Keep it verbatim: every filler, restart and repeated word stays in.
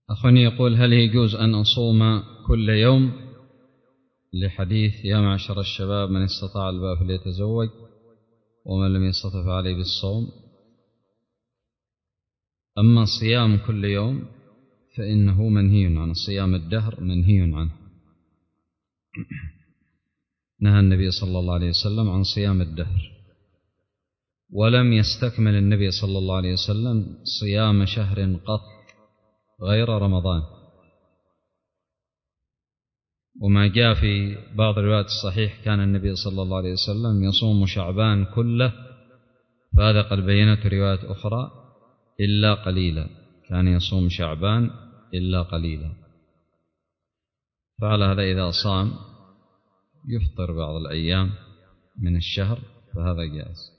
أخوني يقول: هل يجوز أن أصوم كل يوم لحديث يا معشر الشباب من استطاع الباء فليتزوج ومن لم يستطع فعليه بالصوم؟ أما صيام كل يوم فإنه منهي عنه، صيام الدهر منهي عنه. نهى النبي صلى الله عليه وسلم عن صيام الدهر، ولم يستكمل النبي صلى الله عليه وسلم صيام شهر قط غير رمضان. وما جاء في بعض الروايات الصحيح كان النبي صلى الله عليه وسلم يصوم شعبان كله، فهذا قد بينت رواية أخرى إلا قليلا، كان يصوم شعبان إلا قليلا. فعلى هذا إذا صام يفطر بعض الأيام من الشهر فهذا جائز.